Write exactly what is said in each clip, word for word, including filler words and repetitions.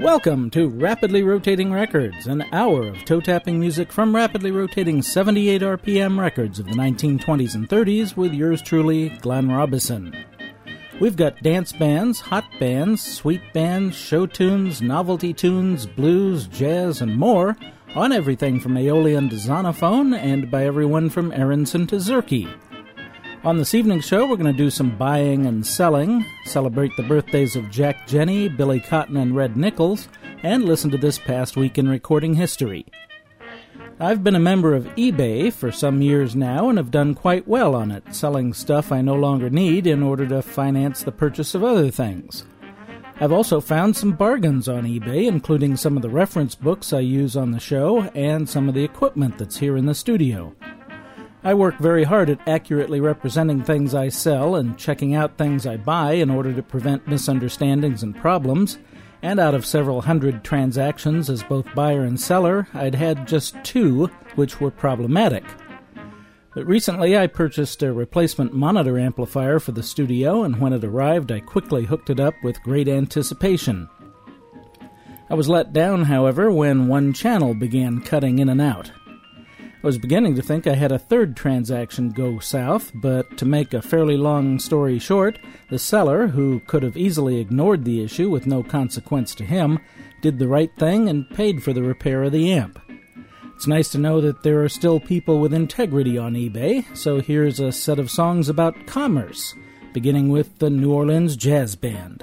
Welcome to Rapidly Rotating Records, an hour of toe-tapping music from rapidly rotating seventy-eight R P M records of the nineteen twenties and thirties with yours truly, Glenn Robison. We've got dance bands, hot bands, sweet bands, show tunes, novelty tunes, blues, jazz, and more on everything from Aeolian to Zonophone and by everyone from Aronson to Zerke. On this evening's show, we're going to do some buying and selling, celebrate the birthdays of Jack Jenny, Billy Cotton, and Red Nichols, and listen to this past week in recording history. I've been a member of eBay for some years now and have done quite well on it, selling stuff I no longer need in order to finance the purchase of other things. I've also found some bargains on eBay, including some of the reference books I use on the show and some of the equipment that's here in the studio. I work very hard at accurately representing things I sell and checking out things I buy in order to prevent misunderstandings and problems, and out of several hundred transactions as both buyer and seller, I'd had just two which were problematic. But recently I purchased a replacement monitor amplifier for the studio, and when it arrived I quickly hooked it up with great anticipation. I was let down, however, when one channel began cutting in and out. I was beginning to think I had a third transaction go south, but to make a fairly long story short, the seller, who could have easily ignored the issue with no consequence to him, did the right thing and paid for the repair of the amp. It's nice to know that there are still people with integrity on eBay, so here's a set of songs about commerce, beginning with the New Orleans Jazz Band.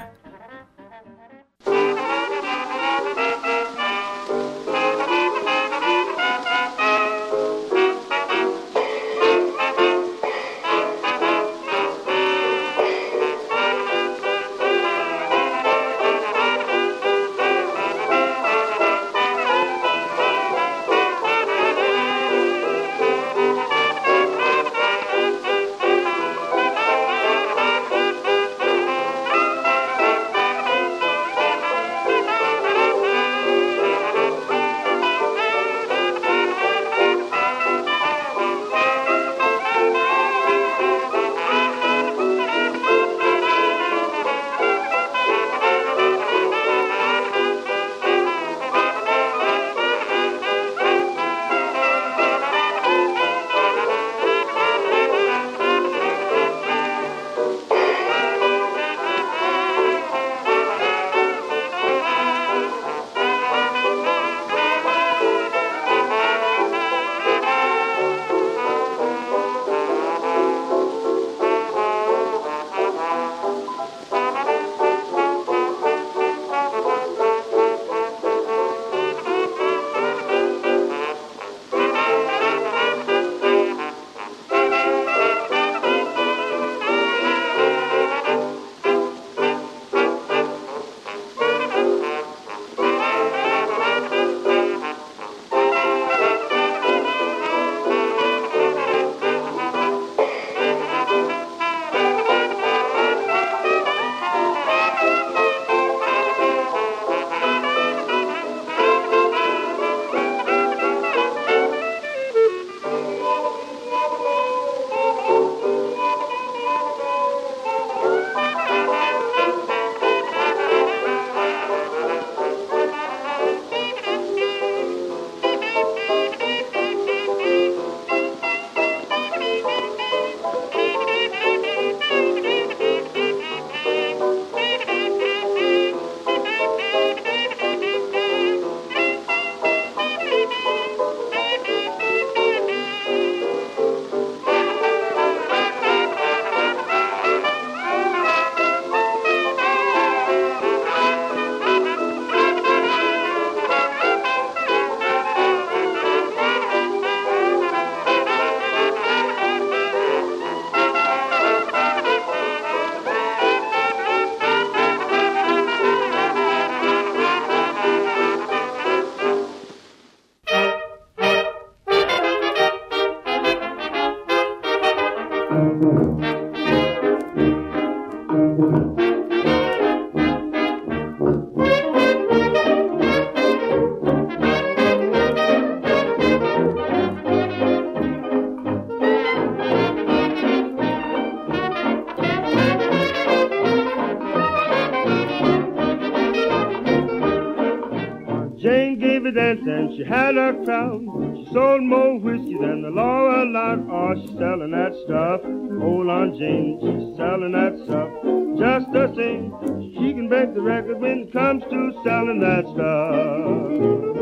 every dance and she had a crowd. She sold more whiskey than the law allowed. Oh, she's selling that stuff. Hold on, Jane, she's selling that stuff. Just the same, she can break the record when it comes to selling that stuff.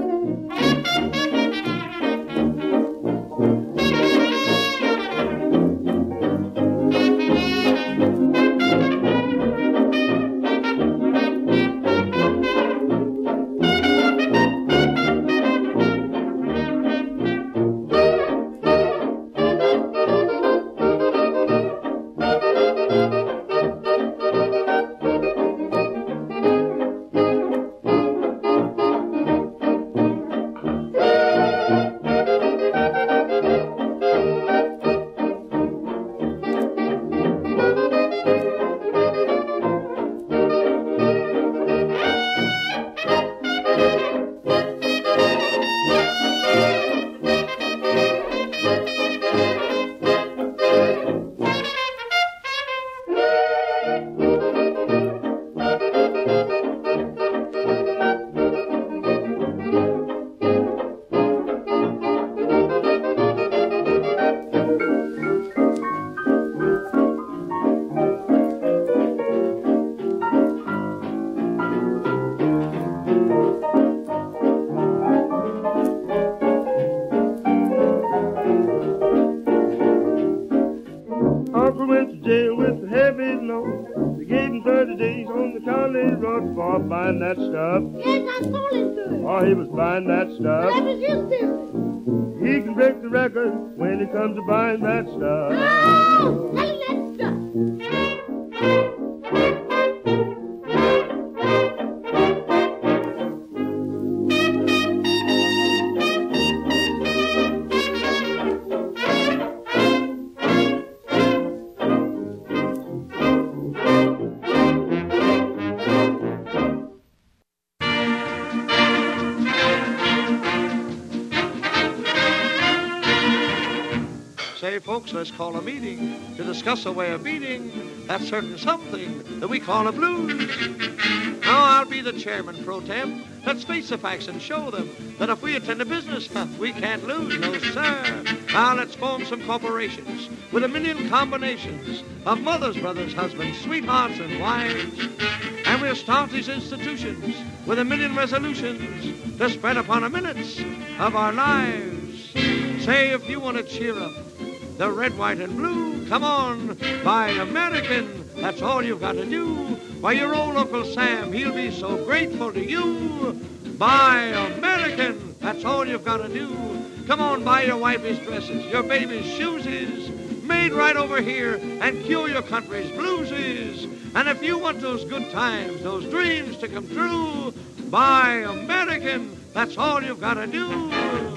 Buying that stuff. Yes, I told him to. Oh, he was buying that stuff. That was his business. He can break the record when it comes to buying that stuff. Oh, selling that stuff. Folks, let's call a meeting to discuss a way of beating that certain something that we call a blues. Now, I'll be the chairman pro tem. Let's face the facts and show them that if we attend to business, we can't lose, no sir. Now, let's form some corporations with a million combinations of mothers, brothers, husbands, sweethearts, and wives. And we'll start these institutions with a million resolutions to spread upon a minutes of our lives. Say, if you want to cheer up the red, white, and blue, come on, buy American, that's all you've got to do. Why, your old Uncle Sam, he'll be so grateful to you. Buy American, that's all you've got to do. Come on, buy your wifey's dresses, your baby's shoeses, made right over here, and cure your country's blueses. And if you want those good times, those dreams to come true, buy American, that's all you've got to do.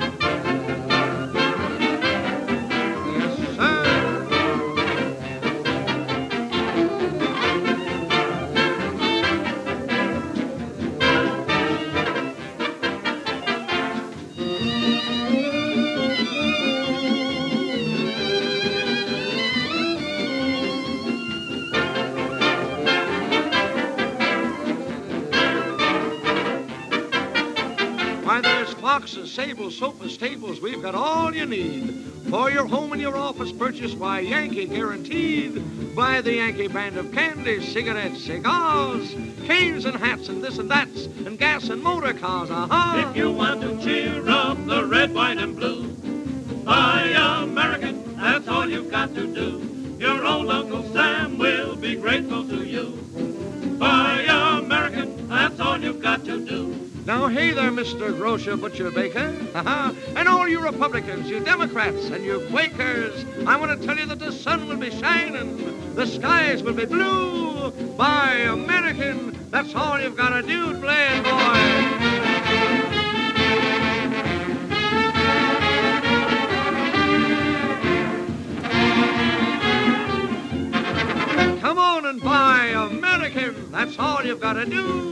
Boxes, sables, sofas, tables, we've got all you need. For your home and your office purchase, why, Yankee guaranteed. Buy the Yankee brand of candy, cigarettes, cigars, canes and hats and this and that's, and gas and motor cars, aha. If you want to cheer up the red, white, and blue, buy American, that's all you've got to do. Your old Uncle Sam will be grateful to you. Buy American, that's all you've got to do. Now, hey there, Mister Grocer, Butcher, Baker, uh-huh. And all you Republicans, you Democrats, and you Quakers, I want to tell you that the sun will be shining, the skies will be blue. Buy American, that's all you've got to do, play it, boy. Come on and buy American, that's all you've got to do.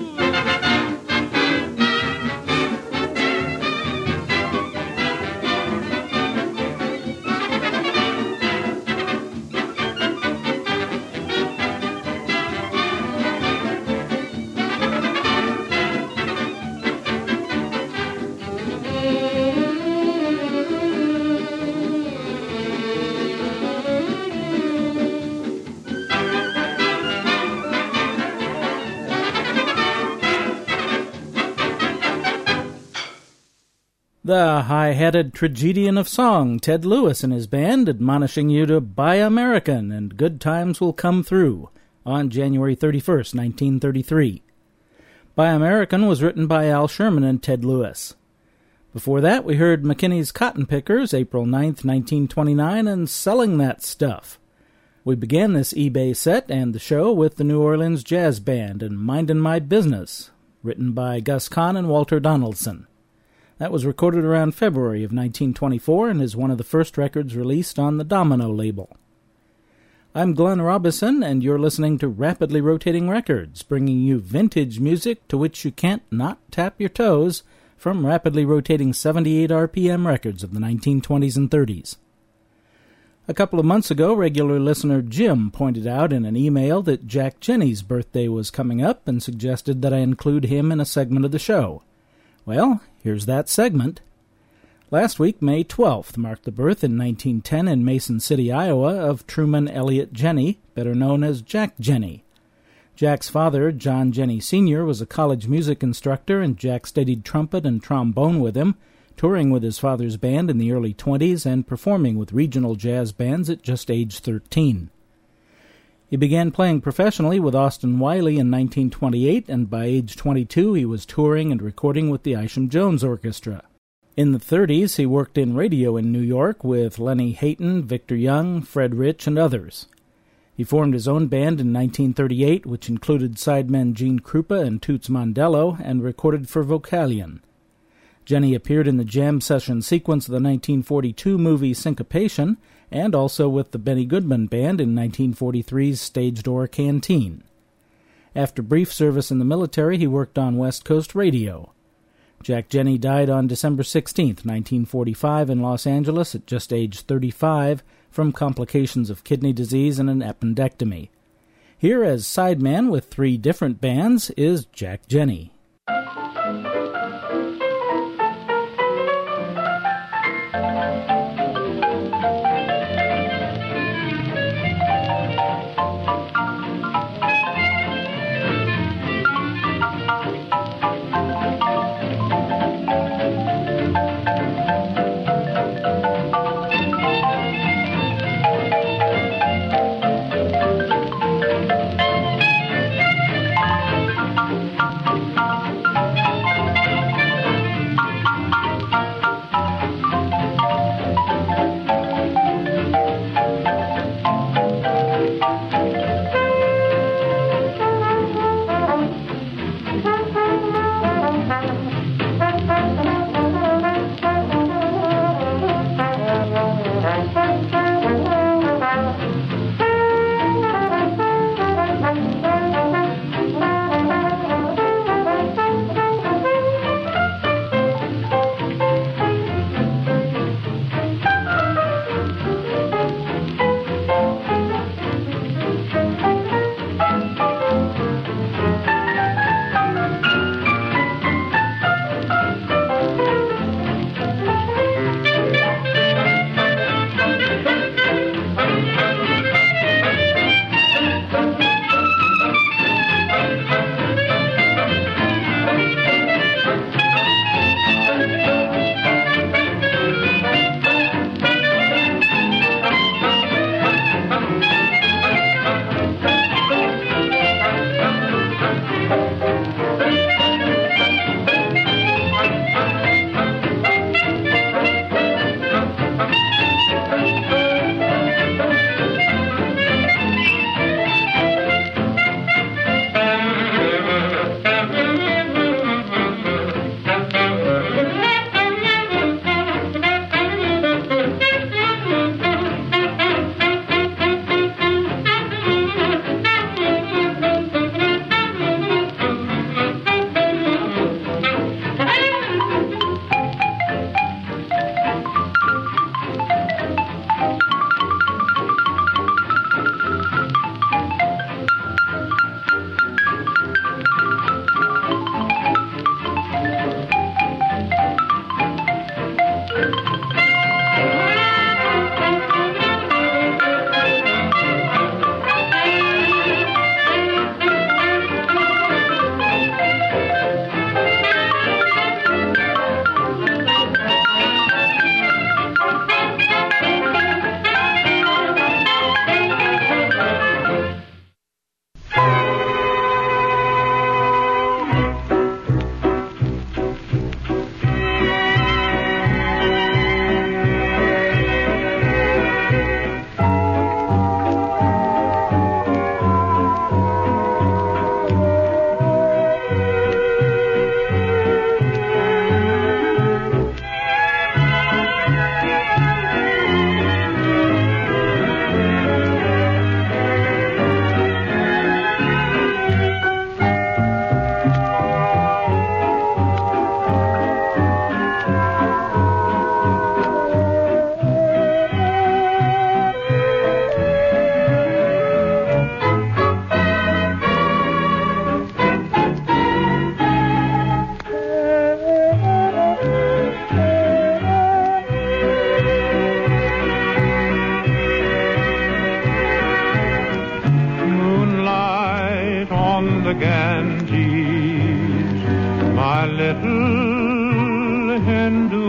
The high-headed tragedian of song, Ted Lewis and his band, admonishing you to buy American and good times will come through, on January thirty-first, nineteen thirty-three. Buy American was written by Al Sherman and Ted Lewis. Before that, we heard McKinney's Cotton Pickers, April ninth, nineteen twenty-nine, and Selling That Stuff. We began this eBay set and the show with the New Orleans Jazz Band and Mindin' My Business, written by Gus Kahn and Walter Donaldson. That was recorded around February of nineteen twenty-four and is one of the first records released on the Domino label. I'm Glenn Robison, and you're listening to Rapidly Rotating Records, bringing you vintage music to which you can't not tap your toes from rapidly rotating seventy-eight R P M records of the nineteen twenties and thirties. A couple of months ago, regular listener Jim pointed out in an email that Jack Jenny's birthday was coming up and suggested that I include him in a segment of the show. Well, here's that segment. Last week, May twelfth, marked the birth in nineteen ten in Mason City, Iowa, of Truman Elliott Jenny, better known as Jack Jenny. Jack's father, John Jenny Senior, was a college music instructor, and Jack studied trumpet and trombone with him, touring with his father's band in the early twenties and performing with regional jazz bands at just age thirteen. He began playing professionally with Austin Wiley in nineteen twenty-eight, and by age twenty-two he was touring and recording with the Isham Jones Orchestra. In the thirties, he worked in radio in New York with Lenny Hayton, Victor Young, Fred Rich, and others. He formed his own band in nineteen thirty-eight, which included sidemen Gene Krupa and Toots Mondello, and recorded for Vocalion. Jenny appeared in the jam session sequence of the nineteen forty-two movie Syncopation, and also with the Benny Goodman Band in nineteen forty-three's Stage Door Canteen. After brief service in the military, he worked on West Coast radio. Jack Jenny died on December sixteenth, nineteen forty-five in Los Angeles at just age thirty-five from complications of kidney disease and an appendectomy. Here as sideman with three different bands is Jack Jenny. can do.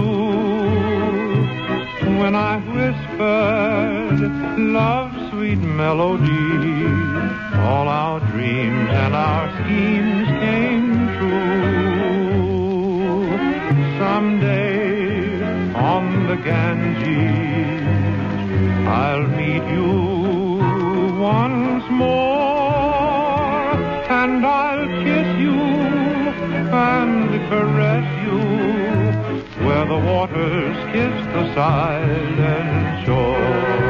When I whispered love's sweet melody, all our dreams and our schemes came true. Someday on the Ganges, I'll meet you once more, and I'll kiss you and caress you where the waters kiss the silent shore.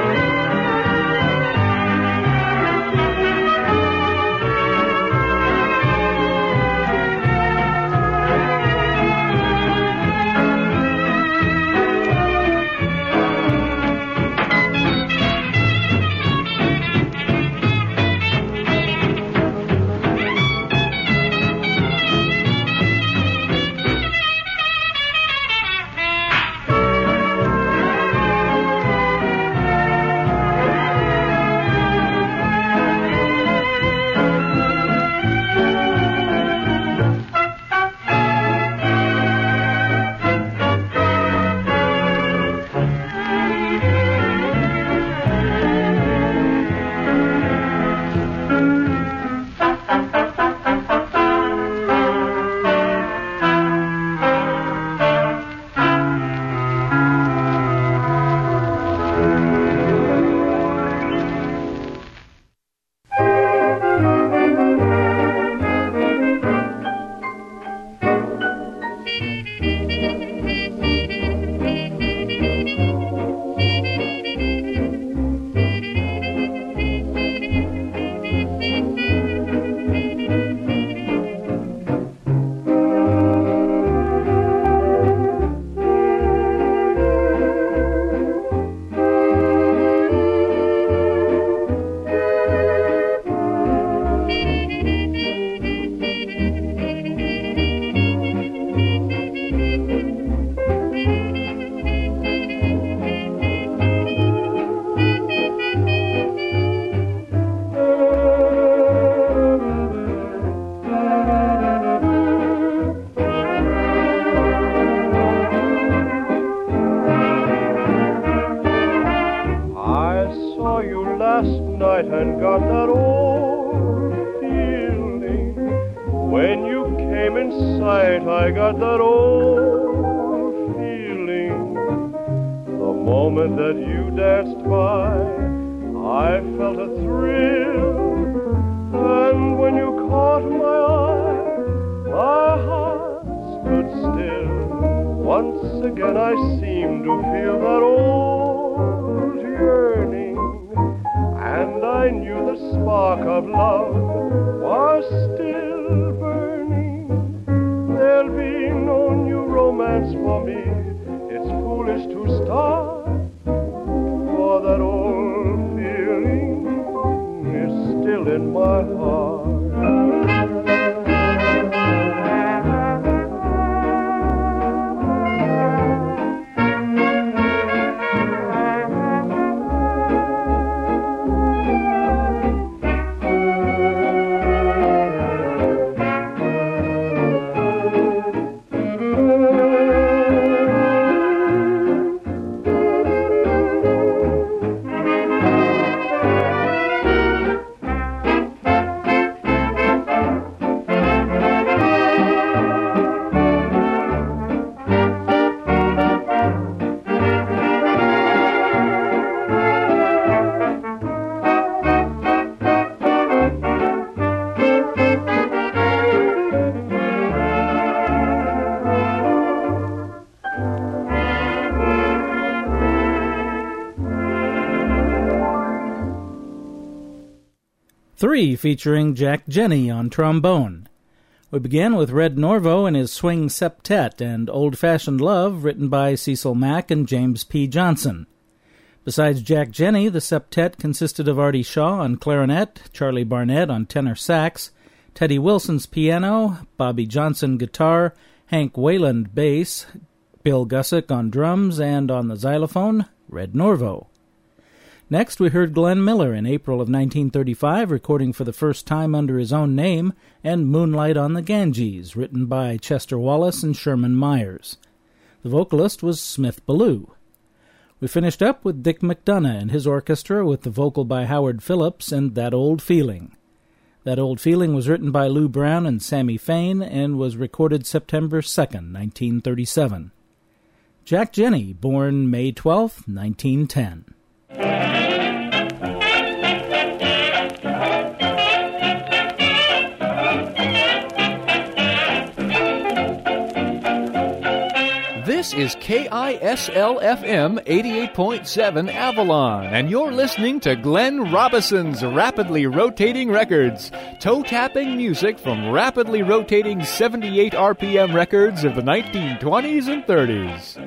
Three, featuring Jack Jenny on trombone. We began with Red Norvo and his Swing Septet and Old Fashioned Love, written by Cecil Mack and James P. Johnson. Besides Jack Jenny, the septet consisted of Artie Shaw on clarinet, Charlie Barnett on tenor sax, Teddy Wilson's piano, Bobby Johnson guitar, Hank Wayland bass, Bill Gussick on drums, and on the xylophone, Red Norvo. Next, we heard Glenn Miller in April of nineteen thirty-five, recording for the first time under his own name, and Moonlight on the Ganges, written by Chester Wallace and Sherman Myers. The vocalist was Smith Ballou. We finished up with Dick McDonough and his orchestra with the vocal by Howard Phillips and That Old Feeling. That Old Feeling was written by Lou Brown and Sammy Fain and was recorded September second, nineteen thirty-seven. Jack Jenny, born May twelfth, nineteen ten. This is K I S L F M eighty-eight point seven Avalon, and you're listening to Glenn Robison's Rapidly Rotating Records, toe-tapping music from rapidly rotating seventy-eight R P M records of the nineteen twenties and thirties.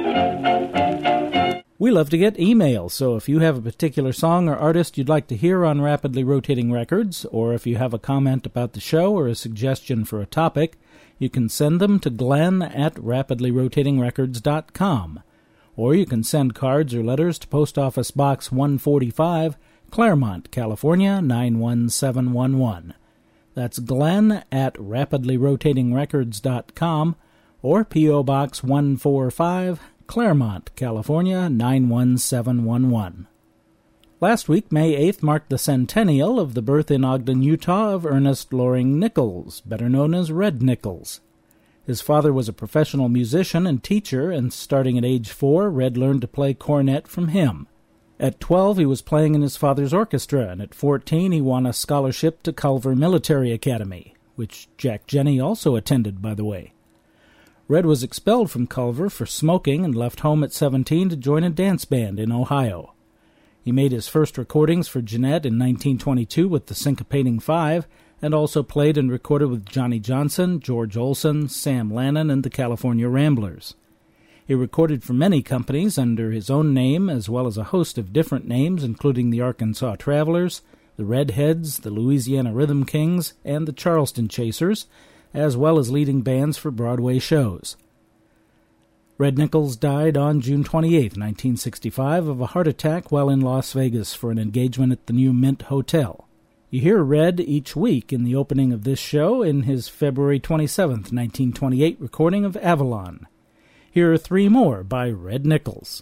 We love to get emails, so if you have a particular song or artist you'd like to hear on Rapidly Rotating Records, or if you have a comment about the show or a suggestion for a topic, you can send them to Glenn at rapidly rotating records dot com. Or you can send cards or letters to Post Office Box one forty-five, Claremont, California, nine one seven one one. That's Glenn at rapidly rotating records dot com, or P O Box one forty-five, Claremont, California, nine one seven one one. Last week, May eighth, marked the centennial of the birth in Ogden, Utah of Ernest Loring Nichols, better known as Red Nichols. His father was a professional musician and teacher, and starting at age four, Red learned to play cornet from him. At twelve, he was playing in his father's orchestra, and at fourteen, he won a scholarship to Culver Military Academy, which Jack Jenny also attended, by the way. Red was expelled from Culver for smoking and left home at seventeen to join a dance band in Ohio. He made his first recordings for Jeanette in nineteen twenty-two with the Syncopating Five, and also played and recorded with Johnny Johnson, George Olson, Sam Lannon, and the California Ramblers. He recorded for many companies under his own name, as well as a host of different names, including the Arkansas Travelers, the Redheads, the Louisiana Rhythm Kings, and the Charleston Chasers, as well as leading bands for Broadway shows. Red Nichols died on June twenty-eighth, nineteen sixty-five, of a heart attack while in Las Vegas for an engagement at the new Mint Hotel. You hear Red each week in the opening of this show in his February twenty-seventh, nineteen twenty-eight recording of Avalon. Here are three more by Red Nichols.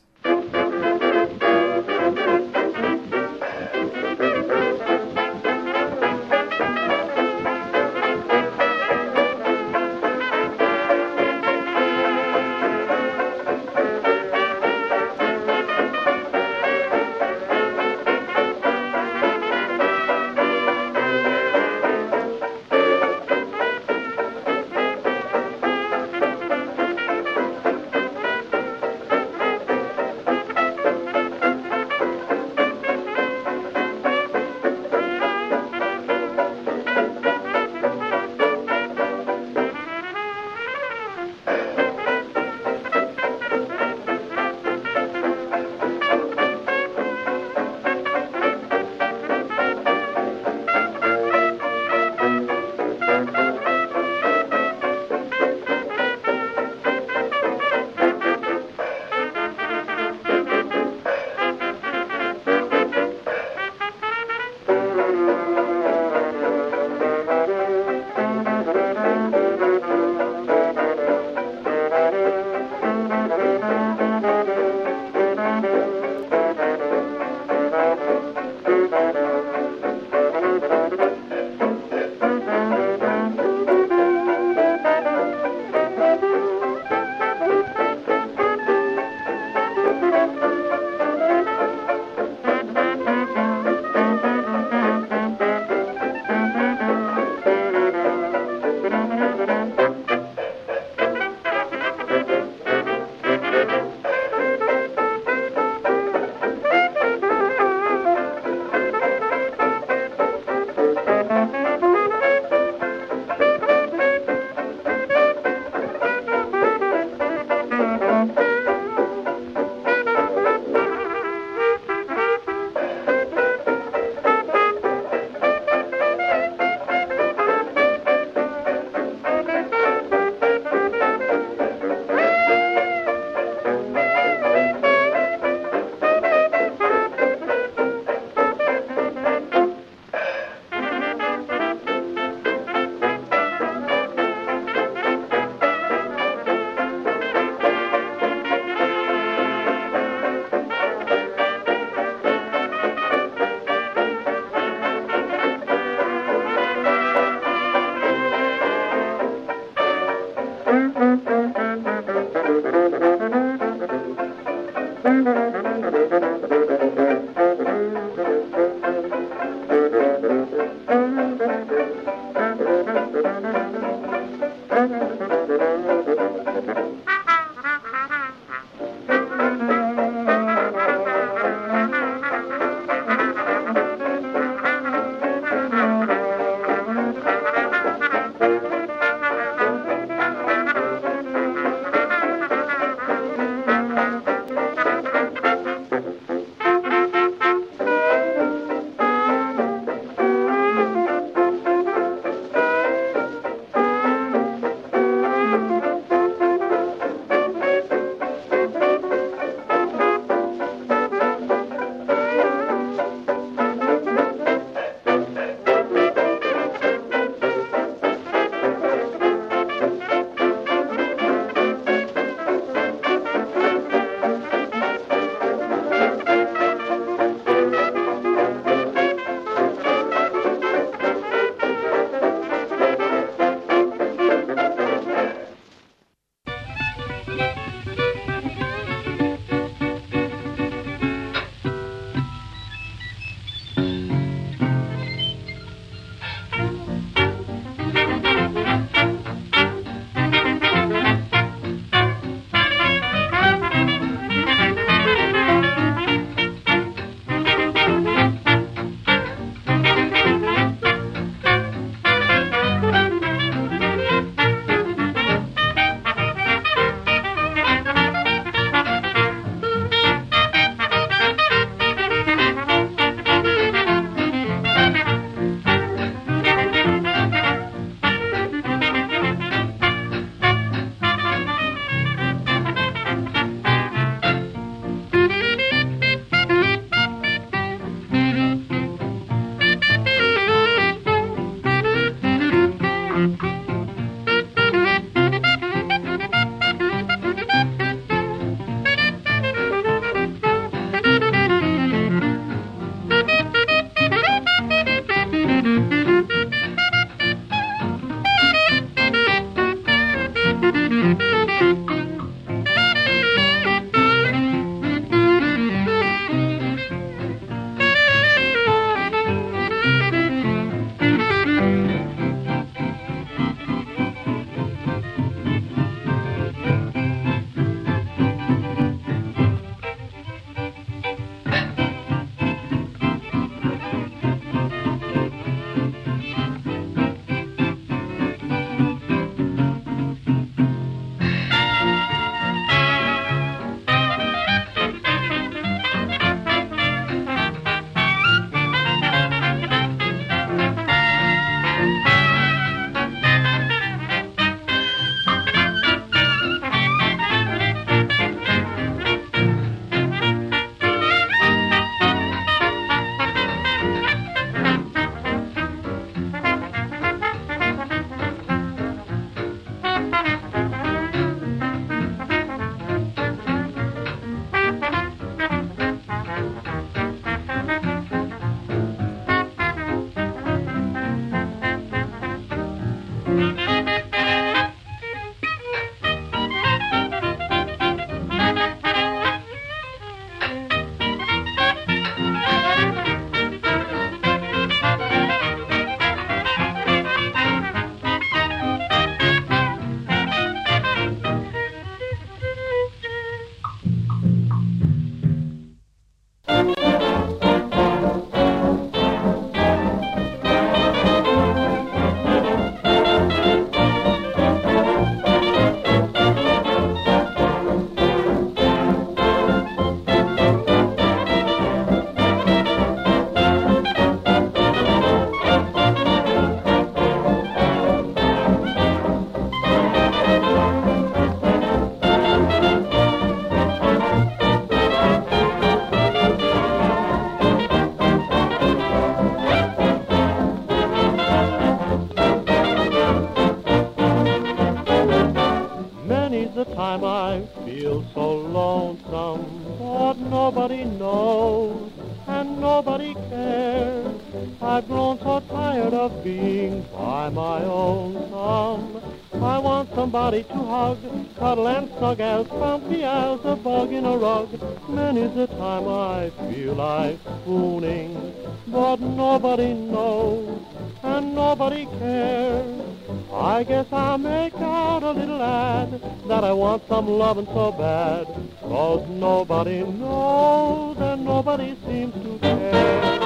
feel so lonesome, but nobody knows and nobody cares. I've grown so tired of being by my own thumb. I want somebody to hug, cuddle and snug as comfy as a bug in a rug. Many's the time I feel like swooning, but nobody knows and nobody cares. I guess I'll make out a little ad that I want some lovin' so bad, 'cause nobody knows and nobody seems to care.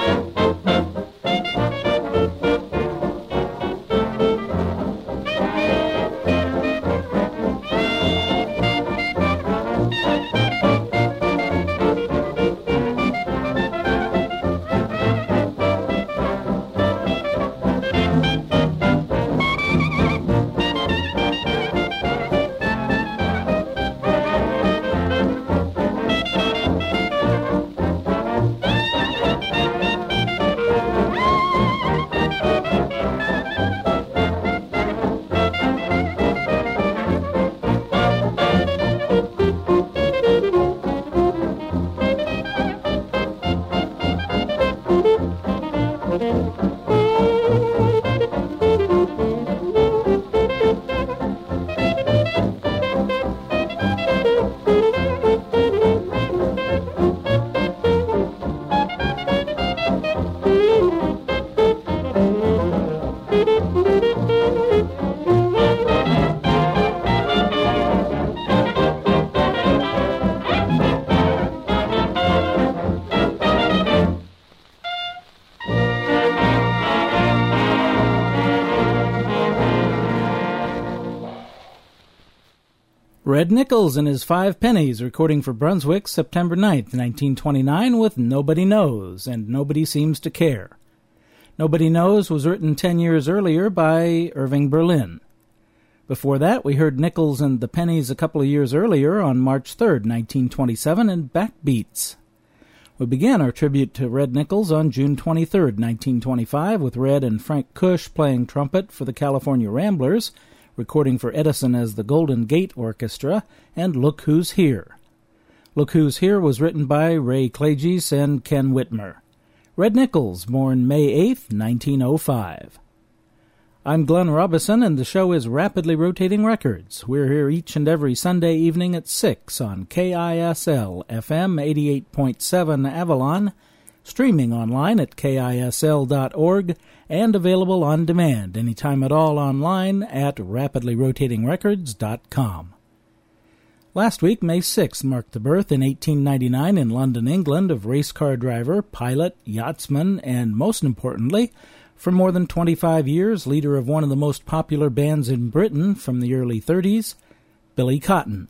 Red Nichols and his Five Pennies, recording for Brunswick September ninth, nineteen twenty-nine, with Nobody Knows, and Nobody Seems to Care. Nobody Knows was written ten years earlier by Irving Berlin. Before that, we heard Nichols and the Pennies a couple of years earlier on March third, nineteen twenty-seven, in Backbeats. We began our tribute to Red Nichols on June twenty-third, nineteen twenty-five, with Red and Frank Cush playing trumpet for the California Ramblers, recording for Edison as the Golden Gate Orchestra, and Look Who's Here. Look Who's Here was written by Ray Klages and Ken Whitmer. Red Nichols, born May eighth, nineteen oh five. I'm Glenn Robison, and the show is Rapidly Rotating Records. We're here each and every Sunday evening at six on K I S L F M eighty-eight point seven Avalon, streaming online at K I S L dot org, and available on demand anytime at all online at rapidly rotating records dot com. Last week, May sixth, marked the birth in eighteen ninety-nine in London, England, of race car driver, pilot, yachtsman, and most importantly, for more than twenty-five years, leader of one of the most popular bands in Britain from the early thirties, Billy Cotton.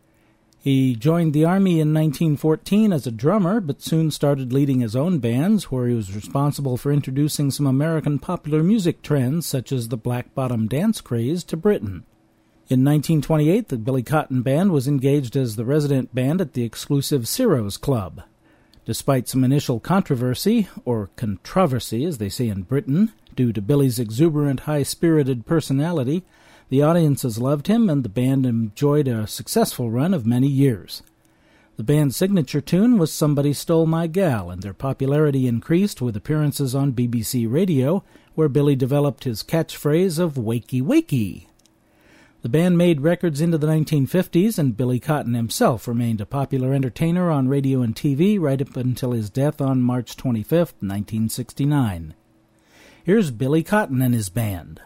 He joined the Army in nineteen fourteen as a drummer, but soon started leading his own bands, where he was responsible for introducing some American popular music trends, such as the Black Bottom dance craze, to Britain. In nineteen twenty-eight, the Billy Cotton Band was engaged as the resident band at the exclusive Ciro's Club. Despite some initial controversy, or controversy as they say in Britain, due to Billy's exuberant, high-spirited personality, the audiences loved him, and the band enjoyed a successful run of many years. The band's signature tune was Somebody Stole My Gal, and their popularity increased with appearances on B B C Radio, where Billy developed his catchphrase of "Wakey, wakey." The band made records into the nineteen fifties, and Billy Cotton himself remained a popular entertainer on radio and T V right up until his death on March twenty-fifth, nineteen sixty-nine. Here's Billy Cotton and his band.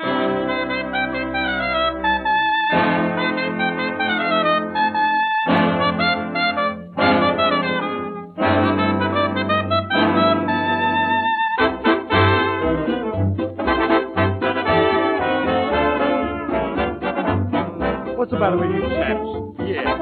What's the matter with you chaps? Yeah.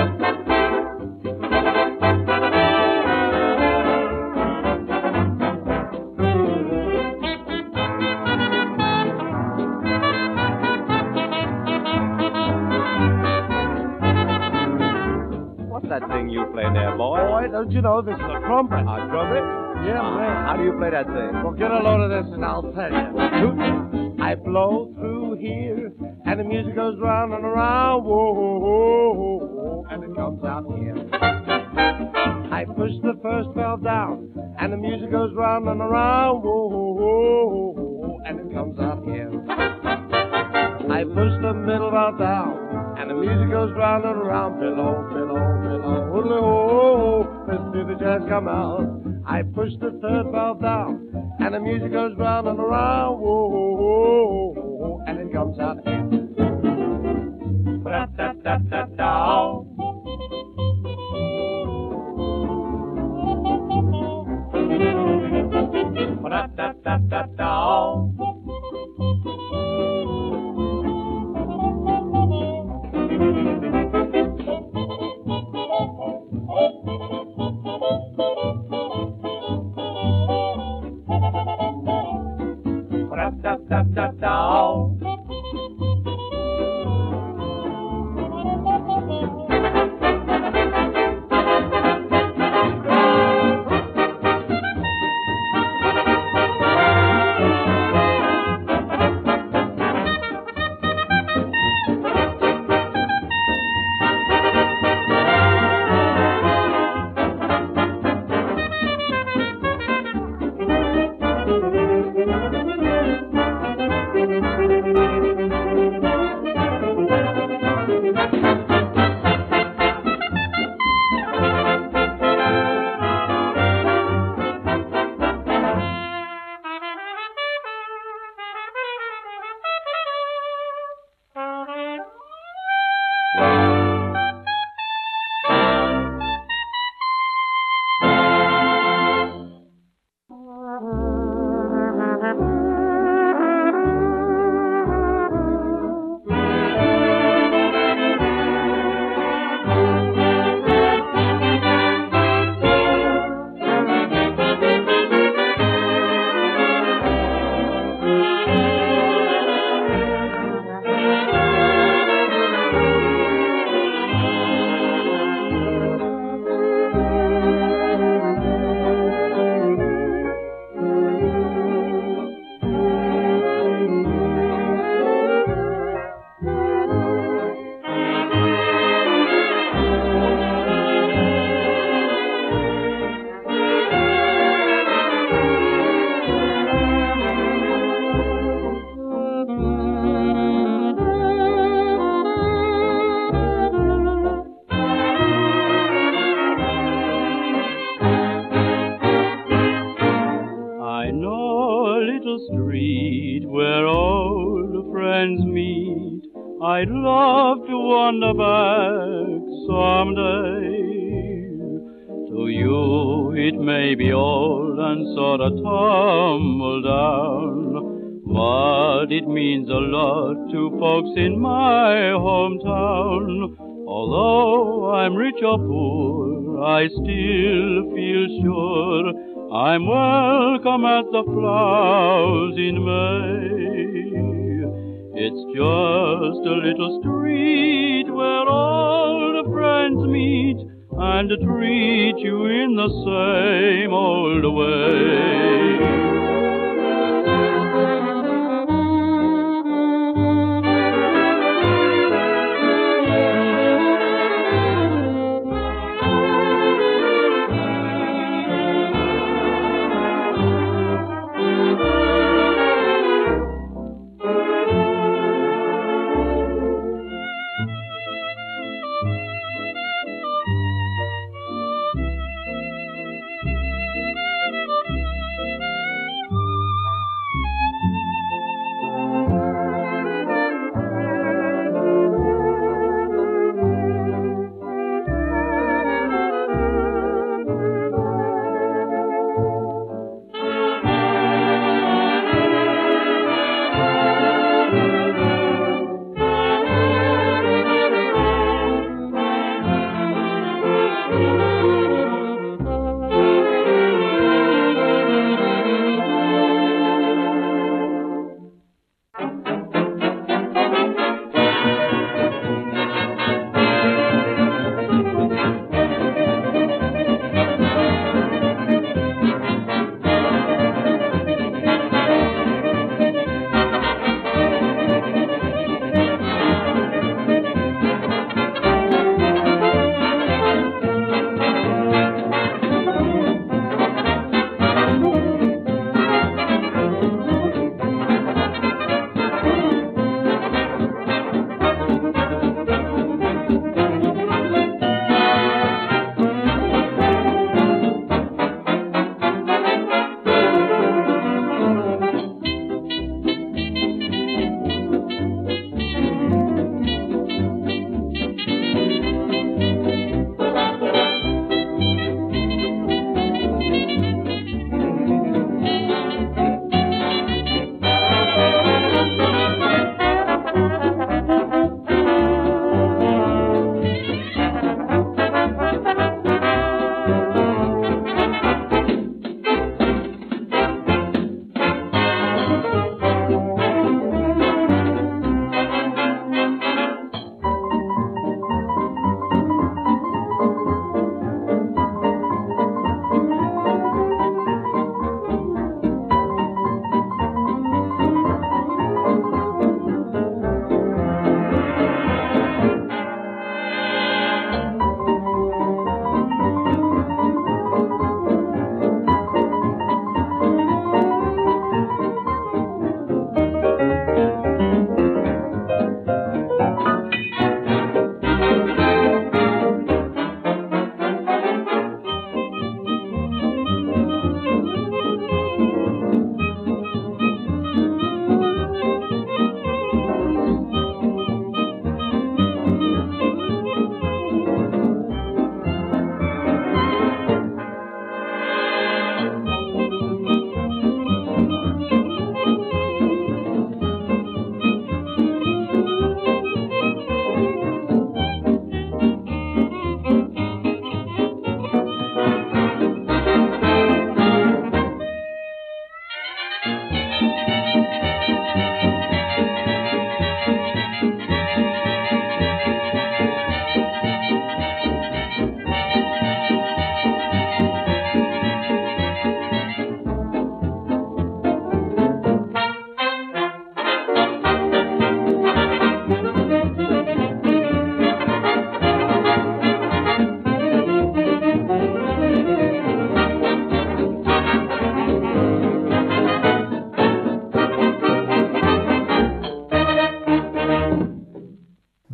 What's that thing you play there, boy? Boy, don't you know this is a trumpet? A trumpet? Yeah, man. How do you play that thing? Well, get a load of this and I'll tell you. I blow through here, and the music goes round and around. Whoa, whoa, whoa, whoa. comes out here. I push the first valve down, and the music goes round and around, whoa, whoa, whoa, whoa, and it comes out here. I push the middle valve down, and the music goes round and around, below, below, below, whoa, whoa, let's do the jazz come out. I push the third valve down, and the music goes round and around, whoa, whoa, whoa, whoa, and it comes out here. Ba-da-da-da-da-da. Ba-da-da-da-da-da. I'd love to wander back someday. To you it may be old and sort of tumble down, but it means a lot to folks in my hometown. Although I'm rich or poor, I still feel sure I'm welcome at the flowers in May. It's just a little street where all the friends meet and treat you in the same old way.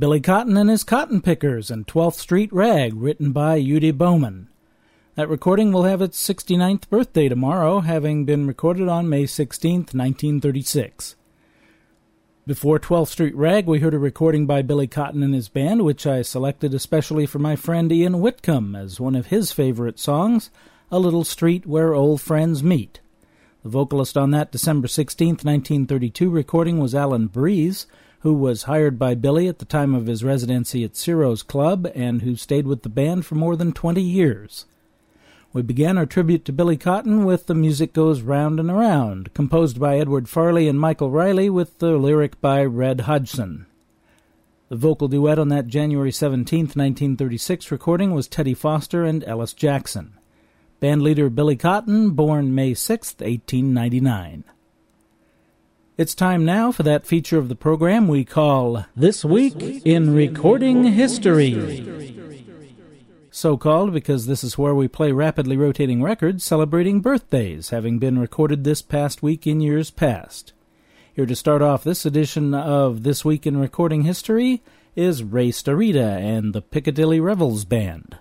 Billy Cotton and His Cotton Pickers and twelfth Street Rag, written by Udi Bowman. That recording will have its sixty-ninth birthday tomorrow, having been recorded on May sixteenth, nineteen thirty-six. Before twelfth Street Rag, we heard a recording by Billy Cotton and his band, which I selected especially for my friend Ian Whitcomb as one of his favorite songs, A Little Street Where Old Friends Meet. The vocalist on that December sixteenth, nineteen thirty-two recording was Alan Breeze, who was hired by Billy at the time of his residency at Ciro's Club and who stayed with the band for more than twenty years. We began our tribute to Billy Cotton with The Music Goes Round and Around, composed by Edward Farley and Michael Riley with the lyric by Red Hodgson. The vocal duet on that January seventeenth, nineteen thirty-six recording was Teddy Foster and Ellis Jackson. Bandleader Billy Cotton, born May sixth, eighteen ninety-nine. It's time now for that feature of the program we call This Week in Recording History. So called because this is where we play rapidly rotating records celebrating birthdays, having been recorded this past week in years past. Here to start off this edition of This Week in Recording History is Ray Starita and the Piccadilly Revels Band.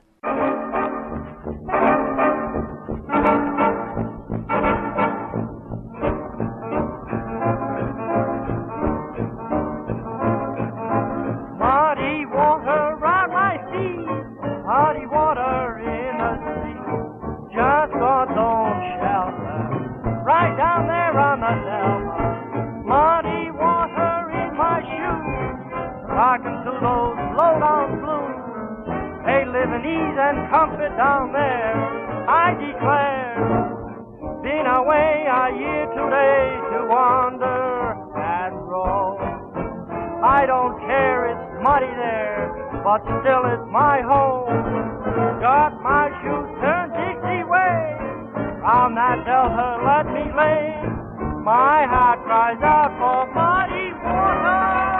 And comfort down there, I declare, been away a year today to wander and roam. I don't care, it's muddy there, but still it's my home. Got my shoes turned Dixie way, round that delta let me lay. My heart cries out for muddy water.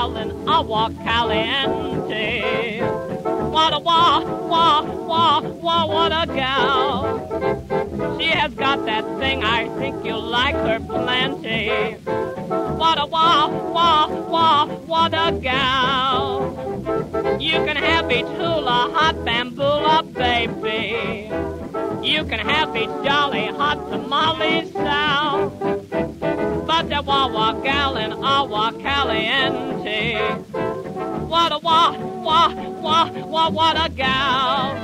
gallon, agua caliente. What a wah, wah, wah, wah, what a gal. She has got that thing, I think you'll like her plenty. What a wah, wah, wah, what a gal. You can have each hula, hot bamboola, baby. You can have each jolly hot tamale sound. But that wah-wah gal in agua caliente. What a wah, wah, wah, wah, what a gal.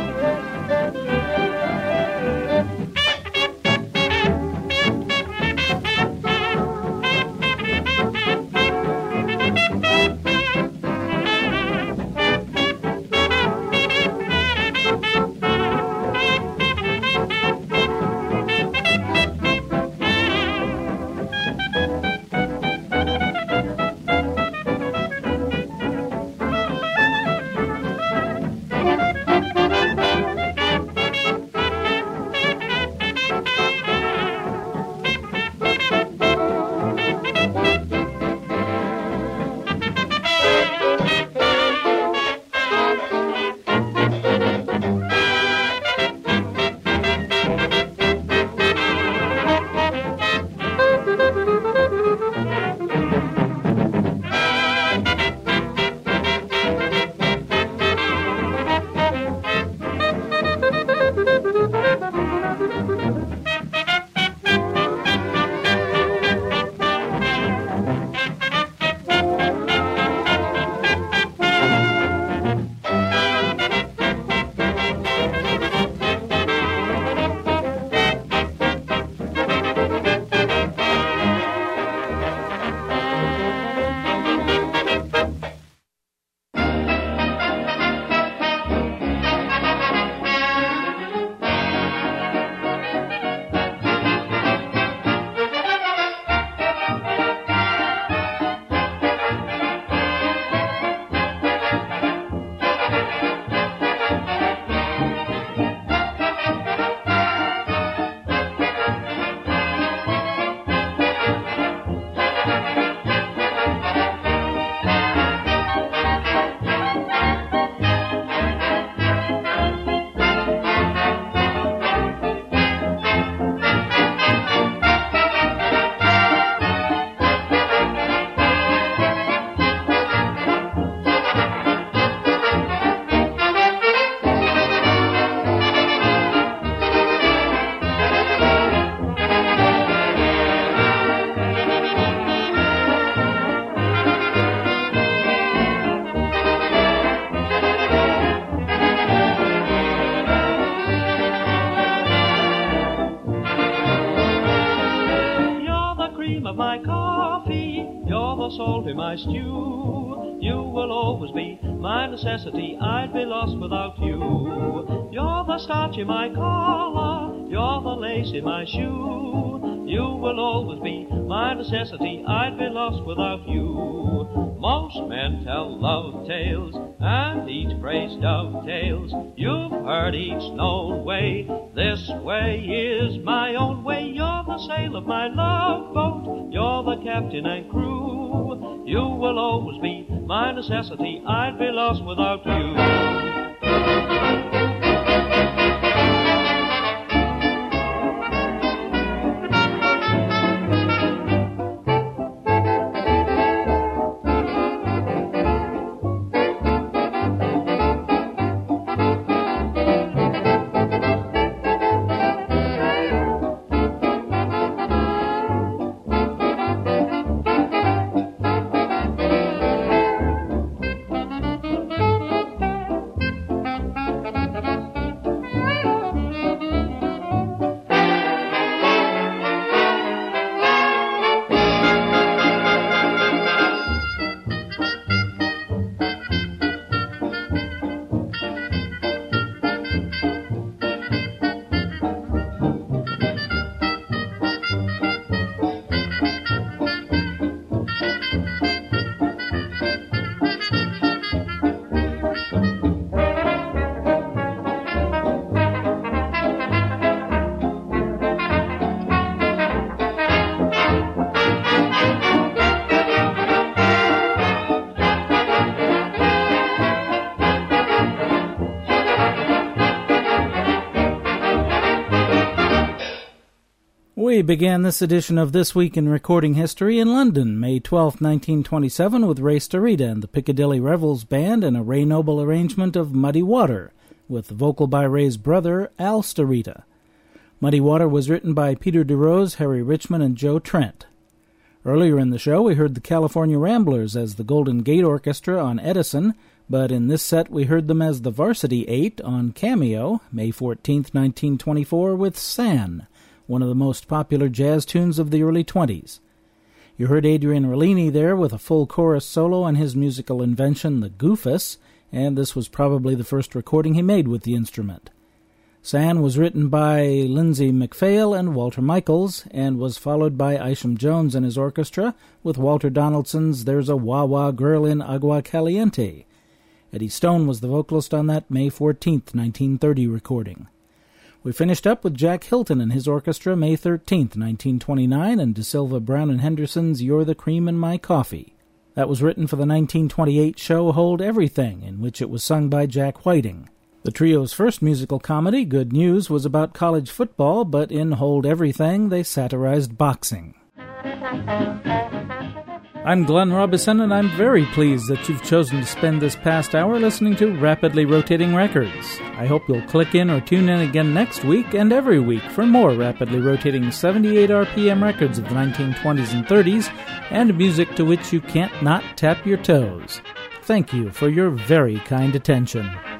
My stew, you will always be my necessity. I'd be lost without you. You're the starch in my collar, you're the lace in my shoe. You will always be my necessity. I'd be lost without you. Most men tell love tales, and each phrase dovetails. You've heard each known way. This way is my own way. You're the sail of my love boat. You're the captain and crew. You will always be my necessity. I'd be lost without you. We began this edition of This Week in Recording History in London, May twelfth, nineteen twenty-seven, with Ray Starita and the Piccadilly Revels Band and a Ray Noble arrangement of Muddy Water, with vocal by Ray's brother, Al Starita. Muddy Water was written by Peter DeRose, Harry Richmond, and Joe Trent. Earlier in the show, we heard the California Ramblers as the Golden Gate Orchestra on Edison, but in this set we heard them as the Varsity Eight on Cameo, May fourteenth, nineteen twenty-four, with San, one of the most popular jazz tunes of the early twenties. You heard Adrian Rollini there with a full chorus solo on his musical invention, the Goofus, and this was probably the first recording he made with the instrument. San was written by Lindsay McPhail and Walter Michaels, and was followed by Isham Jones and his orchestra with Walter Donaldson's There's a Wah-Wah Girl in Agua Caliente. Eddie Stone was the vocalist on that May fourteenth, nineteen thirty recording. We finished up with Jack Hilton and his orchestra May thirteenth, nineteen twenty-nine, and DeSilva, Brown and Henderson's You're the Cream in My Coffee. That was written for the nineteen twenty-eight show Hold Everything, in which it was sung by Jack Whiting. The trio's first musical comedy, Good News, was about college football, but in Hold Everything they satirized boxing. I'm Glenn Robison, and I'm very pleased that you've chosen to spend this past hour listening to Rapidly Rotating Records. I hope you'll click in or tune in again next week and every week for more rapidly rotating seventy-eight R P M records of the nineteen twenties and thirties and music to which you can't not tap your toes. Thank you for your very kind attention.